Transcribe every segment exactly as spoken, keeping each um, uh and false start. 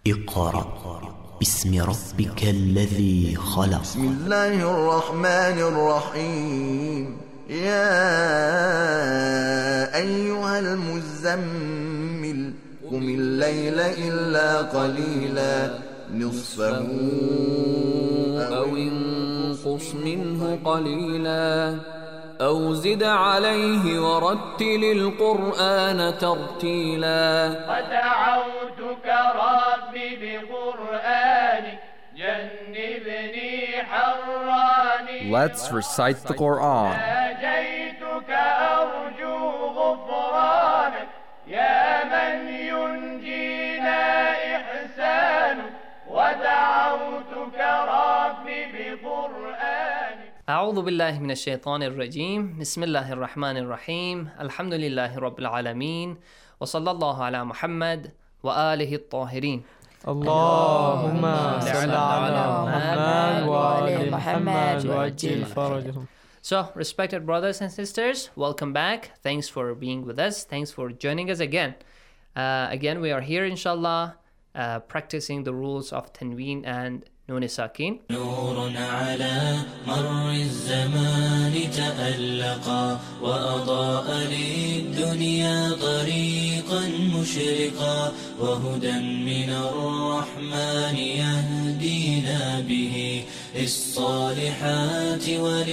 اقرأ باسم ربك الذي خلق. بسم الله الرحمن الرحيم. يا أيها المزمل قم الليل إلا قليلا نصفه أو انقص منه قليلا أو زد عليه ورتل القرآن ترتيلا. ودعوتك ربي بقرآنك جنبني حراني. Let's recite the Quran. ناجيتك أرجو غفرانك يا من ينجينا إحسانك. ودعوتك ربي بقرآنك. أعوذ بالله من الشيطان الرجيم. بسم الله الرحمن الرحيم. الحمد لله رب العالمين وصلى الله على محمد وآله الطاهرين. اللهم صل على محمد وآل محمد وعجل فرجهم. So, respected brothers and sisters, welcome back. Thanks for being with us. Thanks for joining us again. Uh, again, we are here, inshallah, uh, practicing the rules of Tanween and Nun Sakin. نور على مر الزمان تألقا وأضاء للدنيا طريقا مشرقا وهدى من الرحمن يهدينا به للصالحات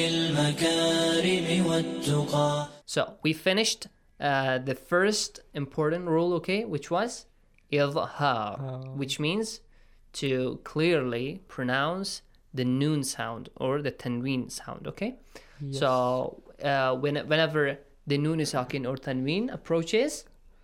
وللمكارم والتقى. So, we finished uh, the first important rule, okay, which was إظهار, Oh. which means to clearly pronounce the noon sound or the tanween sound, okay? Yes. So, uh, when, whenever the noon sakin or tanween approaches,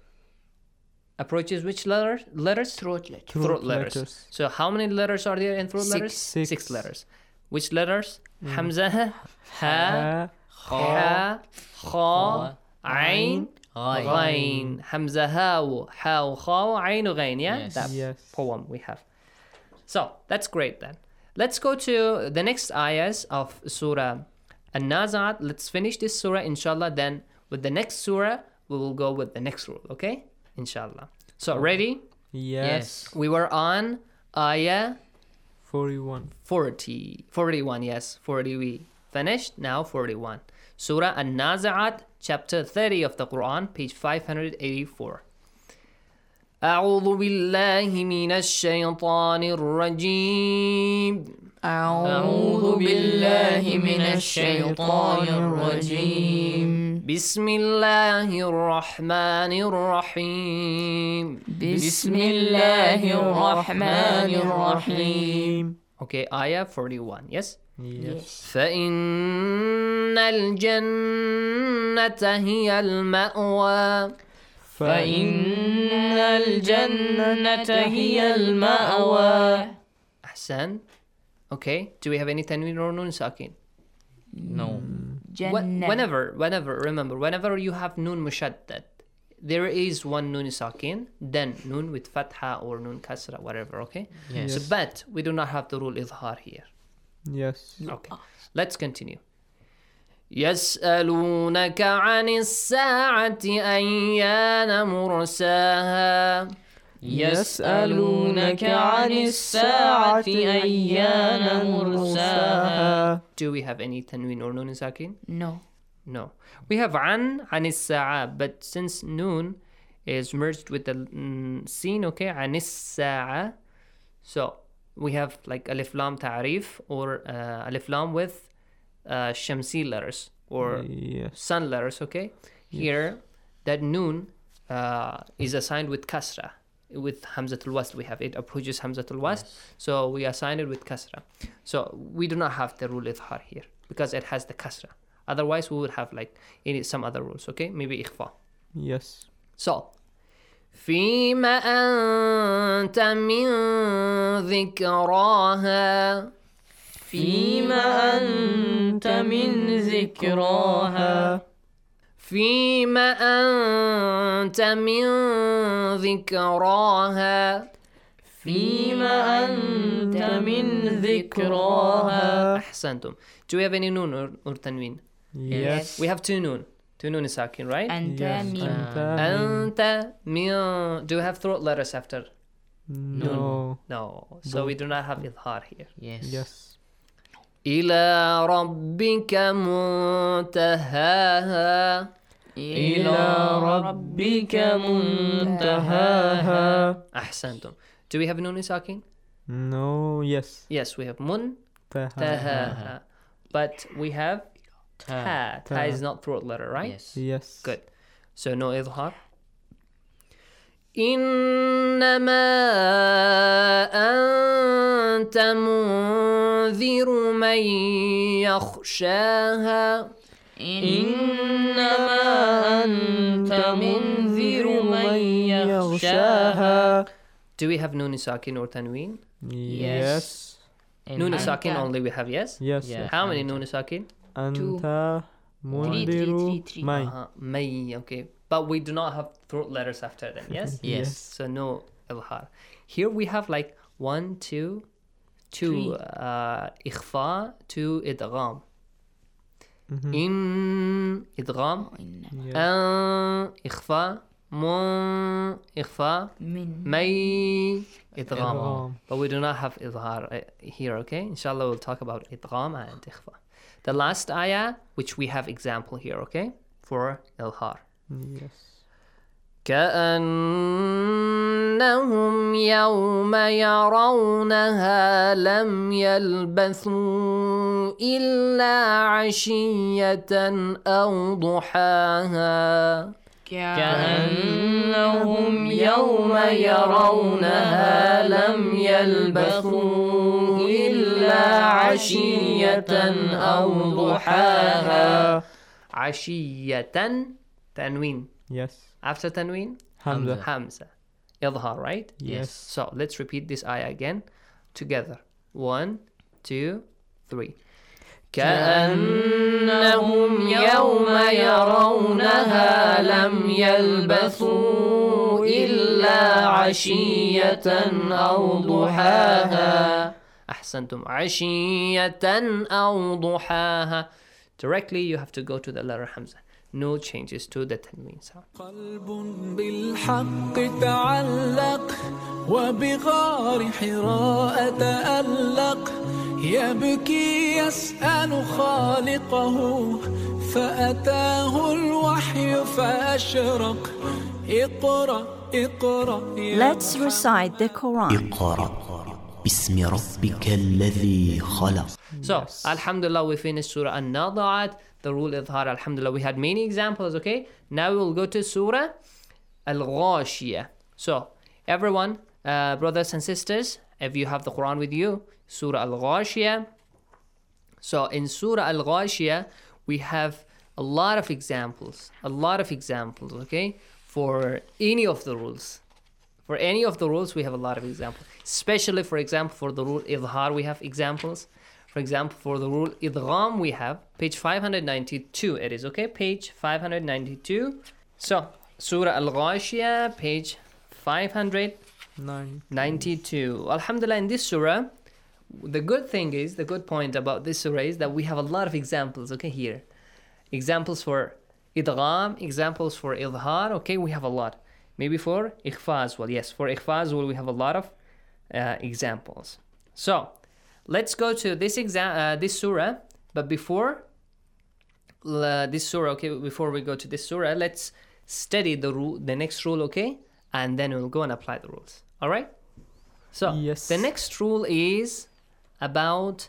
approaches which letter, letters? Throat letter. Throat, Throat letters. letters. So, how many letters are there in throat Six. letters? Six. Six letters. Which letters? Mm. Hamza, ha, Ha, ha, kha, ain, Ghain. ghain. Hamza, ha, ha, kha, ain, ghain. Yeah, Yes. that Yes. poem we have. So that's great then. Let's go to the next ayahs of Surah An-Nazi'at. Let's finish this surah, inshallah. Then with the next surah, we will go with the next rule, okay? Inshallah. So ready? Yes. We were on ayah forty-one. forty. forty-one, yes. forty we finished. Now forty-one. Surah An-Nazi'at, chapter thirty of the Quran, page five hundred eighty-four. أعوذ بالله من الشيطان الرجيم. أعوذ بالله من الشيطان الرجيم. بسم الله الرحمن الرحيم. بسم الله الرحمن الرحيم. Okay, ayah forty-one, yes? Yes. فإن الجنة هي المأوى. فإن الجنة هي المأوى. أحسن. Okay, do we have any tanween or nun sakin? No. Wh- جنة. Whenever, whenever, remember, whenever you have nun mushaddad, there is one nun sakin, then nun with fatha or nun kasra, whatever, okay? Yes. So, but we do not have the rule idhar here. Yes. Okay, let's continue. يسألونك عن الساعة أيان مرساها. يسألونك عن الساعة أيان مرساها. Do we have any tanween or nun sakin? No. No. We have an, عن الساعة, but since noon is merged with the mm, sin, okay, عن الساعة, so we have like alif lam ta'rif or uh, alif lam with uh, shamsi letters or Yes. sun letters, okay? Here, that noon uh, is assigned with kasra. With Hamzatul Wasl, we have it approaches Hamzatul Wasl, so we assign it with kasra. So we do not have the rule idhar here because it has the kasra. Otherwise, we would have like any, some other rules, okay? Maybe ikhfa. Yes. So, فيما أنت من ذكراها. فيما أنت من ذكراها. فيما أنت من ذكراها. فيما أنت من ذكراها. أحسنتم. Do we have any noon or, or tanween? Yes. We have two noon. Two noon is sakin, right? أنت Yes. من. أنت من. أنت من. Do we have throat letters after? No. No. So we do not have idhar here. Yes. Yes. إلى ربك منتهاها. إلى ربك منتهاها. أحسنتم. Do we have nun sakin? No. Yes. Yes, we have mun Taha. tahaha. But we have ta. Ta is not throat letter, right? Yes. Ah. Yes. Good. So no idhar. إنما أنت منذر من يخشاها. إنما أنت منذر من يخشاها. Do we have nun sakin or tanween? Yes. Nun sakin Anta. only we have, yes? Yes. Yeah. How many nun sakin? Anta three, mundiru three. may. Uh-huh. May, okay. But we do not have throat letters after them, yes? Yes. So no ilhar. Here we have like one, two, two Three. uh, ikhfa, two idgham. Mhm. In idgham, Yes. an ikhfa, mun ikhfa, من may idgham. Idgham. But we do not have idhar uh, here, okay? Inshallah we'll talk about idgham and ikhfa. The last ayah, which we have example here, okay? For ilhar. Yes. كأنهم يوم يرونها لم يلبثوا إلا عشية أو ضحاها. كأنهم يوم يرونها لم يلبثوا إلا عشية أو ضحاها. عشية تنوين. Yes. After tanween, Hamza. Hamza. Idhar, right? Yes. So let's repeat this ayah again together. One, two, three. كأنهم يوم يرونها لم يلبثوا إلا عشية أو ضحاها. أحسنتم. عشية أو ضحاها. Directly you have to go to the letter Hamza. No changes to the tanween sound. قلب بالحق تعلق وبغار حراء تألق يبكي يسأل خالقه فأتاه الوحي فأشرق اقرأ اقرأ Let's recite the Quran. اقرأ باسم ربك الذي خلق. So, Alhamdulillah, we finished Surah An-Nada'at, the rule idhar. Alhamdulillah, we had many examples, okay? Now we will go to Surah Al-Ghashiyah. So, everyone, uh, brothers and sisters, if you have the Quran with you, Surah Al-Ghashiyah. So, in Surah Al-Ghashiyah, we have a lot of examples, a lot of examples, okay? For any of the rules. For any of the rules, we have a lot of examples. Especially, for example, for the rule idhar, we have examples. For example, for the rule idgham, we have page five hundred ninety-two. It is okay, page five hundred ninety-two. So, Surah Al-Ghashiyah, page five hundred ninety-two. Alhamdulillah, in this surah, the good thing is, the good point about this surah is that we have a lot of examples, okay, here. Examples for idgham, examples for idhar, okay, we have a lot. Maybe for ikhfa as well. Yes, for ikhfa as well, we have a lot of uh, examples. So, let's go to this exam, uh, this surah. But before uh, this surah, okay, before we go to this surah, let's study the rule, the next rule, okay, and then we'll go and apply the rules. All right. So Yes. the next rule is about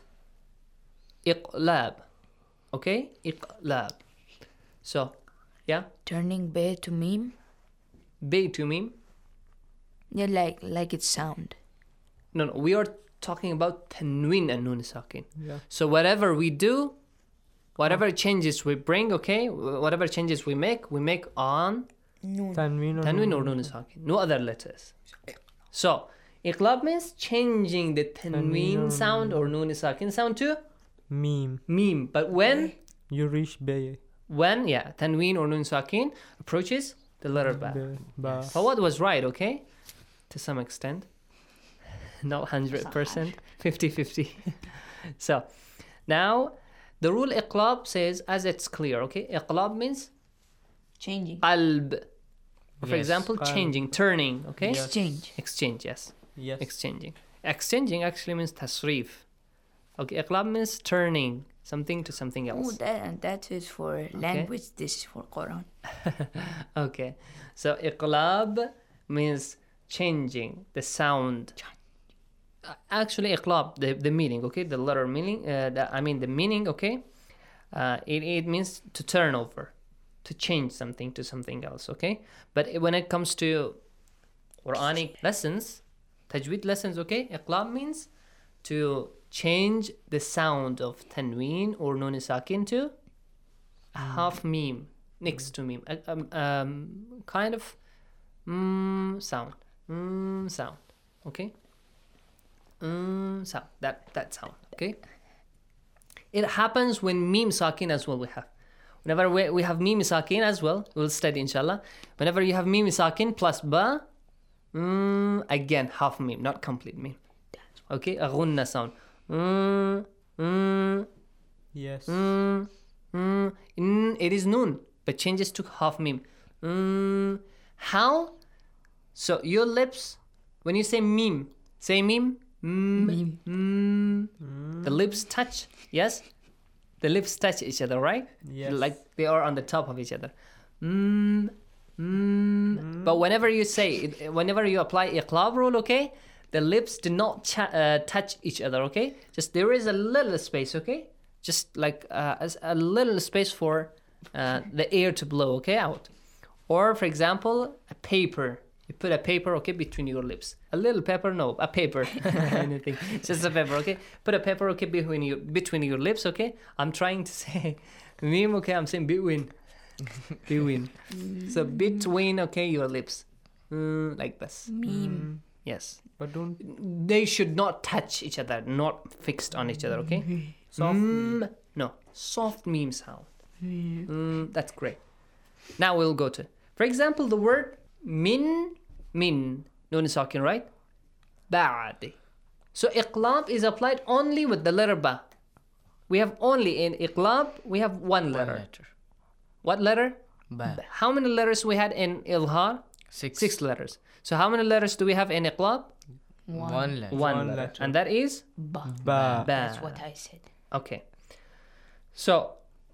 iqlab. Okay, iqlab. So, yeah, Turning be to meme. be to meme. Yeah, like like it sound. No, no, we are talking about tanween and nun sakin. Yeah. So whatever we do, whatever changes we bring, okay, whatever changes we make, we make on Tanween or tanween or nun? nun sakin, no other letters. So iqlab means changing the tanween Tanween or sound or nun sakin sound to Meme. meme. But when, You reach be. when, yeah, tanween or nun sakin approaches the letter ba. be ba. Fawad was right, okay, to some extent. Not one hundred percent, fifty-fifty. So, now, the rule iqlab says, as it's clear, okay? Iqlab means Changing. qalb. For Yes, example, qalb. changing, turning, okay? Yes. Exchange. Exchange, yes. Yes. Exchanging. Exchanging actually means tasrif. Okay, iqlab means turning something to something Oh, else. that, that is for language. This is for Quran. Okay, so iqlab means changing the sound. Uh, Actually, iqlab, the, the meaning, okay, the letter meaning, uh, the, I mean the meaning, okay, uh, it, it means to turn over, to change something to something else, okay? But when it comes to Quranic lessons, tajweed lessons, okay, iqlab means to change the sound of tanween or nun sakin to a half meme next to meme, uh, um, um, kind of mm, sound, mm, sound, okay? Mm, sound, that, that sound, okay? It happens when meme sakin as well we have. Whenever we, we have meme sakin as well, we'll study inshallah. Whenever you have meme sakin plus ba, mm, again, half meme, not complete meme. Okay, a ghunna sound. Mm, mm, Yes. mm, mm. Mm, it is noon, but changes to half meme. Mm, how? So your lips, when you say meme, say meme. Mm, mm. The lips touch, yes? The lips touch each other, right? Yes. Like they are on the top of each other. Mm, mm. But whenever you say, it, whenever you apply iqlab rule, okay? The lips do not ch- uh, touch each other, okay? Just there is a little space, okay? Just like uh, as a little space for uh, the air to blow, okay, out. Or, for example, a paper. You put a paper, okay, between your lips. A little paper, no, a paper. Anything, just a paper, okay. Put a paper, okay, between your between your lips, okay. I'm trying to say meme, okay. I'm saying between, between. So between, okay, your lips, mm, like this. Meme. Yes. But don't. They should not touch each other, not fixed on each other, okay. Soft. Mm, no, soft meme sound. Mm, that's great. Now we'll go to, for example, the word min, min, nun sakin, right? Ba'di. So iqlab is applied only with the letter ba. We have only in iqlab, we have one letter. One letter. What letter? Ba. How many letters we had in ilhar? Six. Six letters. So how many letters do we have in iqlab? One. One letter. One, One letter. letter. And that is? Ba. Ba. That's what I said. Okay. So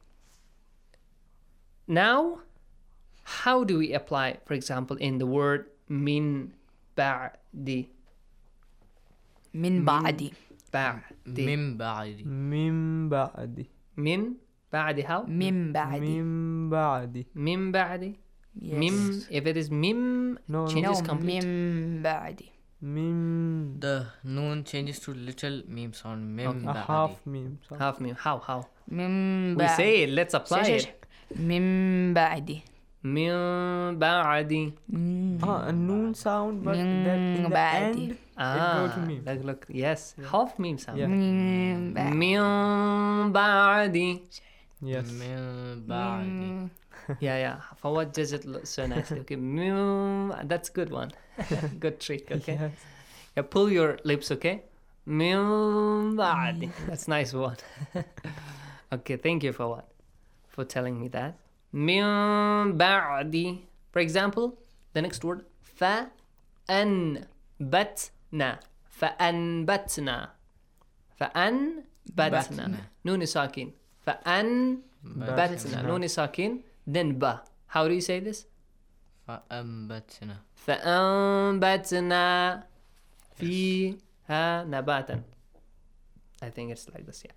now, how do we apply, for example, in the word min ba'di? Min ba'di. Ba'di. Min ba'di. Mim ba'di. Min ba'di how? Min ba'di. Mim ba'di. Min ba'di. Yes. Mim, if it is mim, No, changes No, complete. min ba'di. Mim. The noon changes to little meme sound. Mim A ba'di. half mim. So- Half mim. How? How? Min We ba'di. say it. Let's apply Say, it. say, say. Min ba'di. Min ba'di. Ah, a noon sound, but Min that in the ba'di. end, Ah, it go to meme. look, look, yes. Half meme sound. Yeah. Min ba'di. Min ba'di. Yes. Min ba'di. Yeah, yeah. Fawad does it lo- so nicely. Okay, mm, that's good one. Good trick. Okay. Yes. Yeah, pull your lips. Okay. Mm, ba'di. That's nice one. Okay, thank you Fawad for telling me that. Min ba'di. For example, the next word fa an batna fa an batna fa an batna nun sakin fa an batna nun sakin. Then ba. How do you say this? فأنبتنا. فأنبتنا فيها نباتا. I think it's like this, yeah.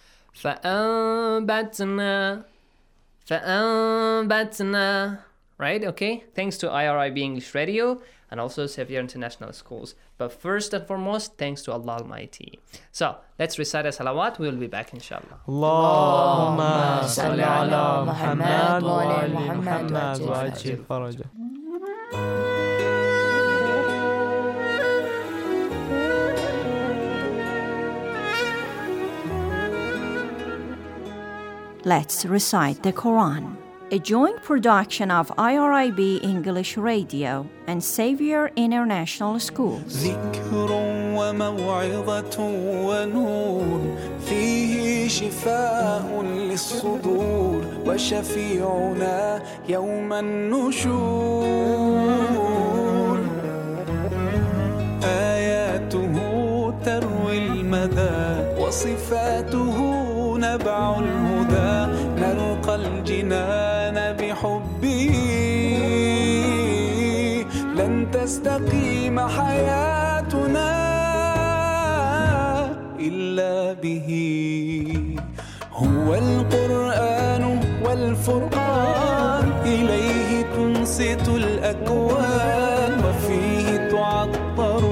فأنبتنا فأنبتنا. Right? Okay. Thanks to I R I B English Radio and also Xavier International Schools. But first and foremost, thanks to Allah Almighty. So, let's recite a salawat. We'll be back, inshallah. اللهم صل صل على على محمد محمد وآل وآل محمد محمد وعجل وعجل فرجه. Let's recite the Quran. A joint production of I R I B English Radio and Xavier International Schools. ذكر وموعظة ونور فيه شفاء للصدور وشفيعنا يوم النشور آياته وصفاته نبع الهدى نرقى الجنان بحبه لن تستقيم حياتنا إلا به هو القرآن والفرقان إليه تنصت الأكوان وفيه تعطر